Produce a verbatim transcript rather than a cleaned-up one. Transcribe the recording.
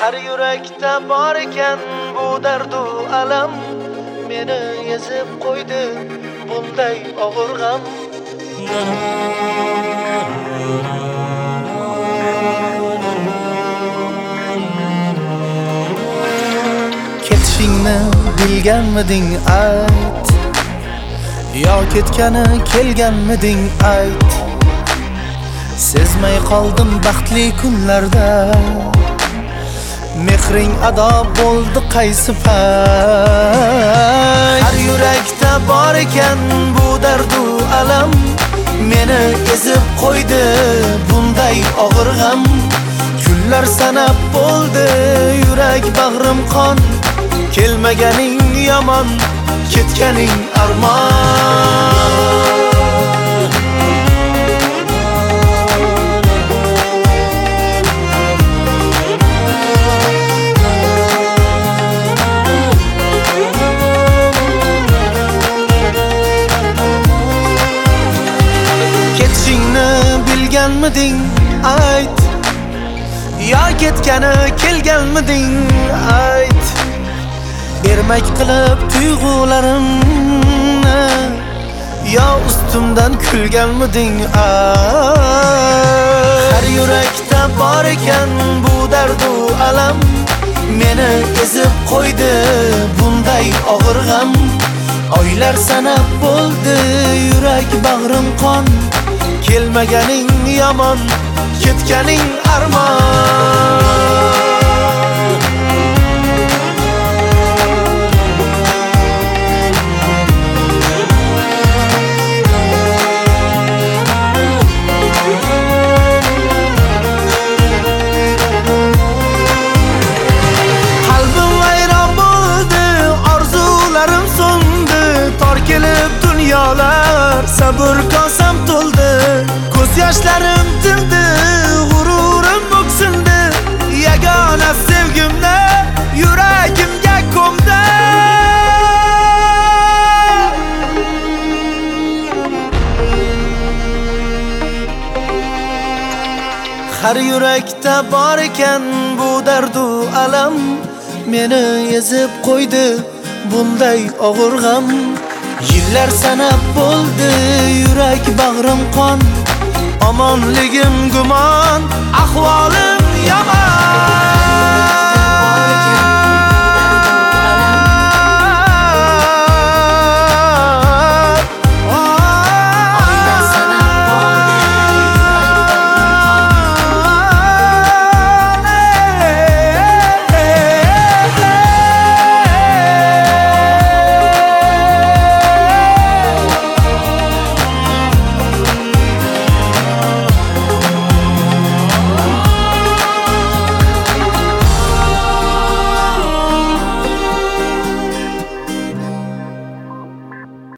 Har yurakda bor ekan bu dardu alam, meni ezib qo'ydi bunday og'ir g'am. Ketishingni bilganmiding ayt, yo ketgani kelganmiding ayt. Sezmay qoldim baxtli kunlarda, mehring ado bo'ldi qaysi pay. Har yurakda bor ekan bu dardu alam, meni ezib qo'ydi bunday og'ir g'am. Kunlar sanab bo'ldi yurak bag'rim qon, kelmaganing yomon, ketganing armon. Bilganmiding ayt, yo ketgani kelganmiding ayt. Ermak qilib tuyg'ularimni, yo ustimdan kulganmiding ayt. Har yurakda bor ekan bu dardu alam, meni ezib qo'ydi bunday og'ir g'am. Oylar sanab bo'ldi yurak bag'rim qon, kelmaganing yomon, ketganing armon. Qalbim vayron bo'ldi, orzularim so'ndi, tor kelib dunyolar, sabr kosam to'ldi. Ko'z yoshlarim tildi, g'ururim o'ksindi, yagona sevgimni yuragimga ko'mdi. Har yurakda bor ekan bu dardu alam, meni ezib qo'ydi bunday og'ir g'am. Yillar sanab bo'ldi yurak bag'rim qon, omonligim gumon, ahvolim yomon.